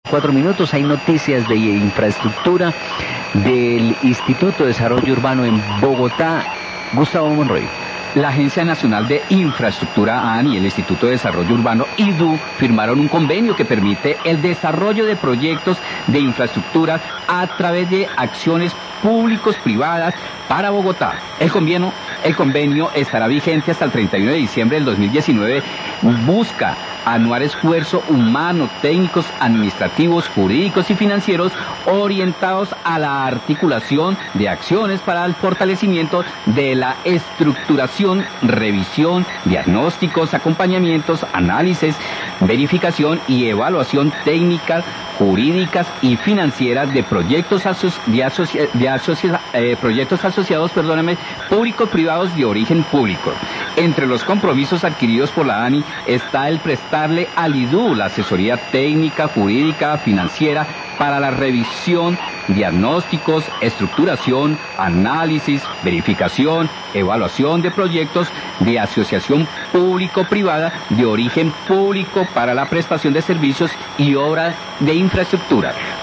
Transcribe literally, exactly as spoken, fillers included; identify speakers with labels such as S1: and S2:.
S1: Cuatro minutos, hay noticias de infraestructura del Instituto de Desarrollo Urbano en Bogotá. Gustavo Monroy.
S2: La Agencia Nacional de Infraestructura, A N I, y el Instituto de Desarrollo Urbano, I D U, firmaron un convenio que permite el desarrollo de proyectos de infraestructura a través de acciones públicos-privadas para Bogotá. El convenio, el convenio estará vigente hasta el treinta y uno de diciembre del dos mil diecinueve. Busca anuar esfuerzos humanos, técnicos, administrativos, jurídicos y financieros orientados a la articulación de acciones para el fortalecimiento de la estructuración, revisión, diagnósticos, acompañamientos, análisis, verificación y evaluación técnicas, jurídicas y financieras de proyectos, aso de asocia de asocia eh, proyectos asociados, perdóname, públicos privados de origen público. Entre los compromisos adquiridos por la A N I está el prestarle al I D U la asesoría técnica, jurídica, financiera para la revisión, diagnósticos, estructuración, análisis, verificación, evaluación de proyectos de asociación público-privada de origen público para la prestación de servicios y obras de infraestructura.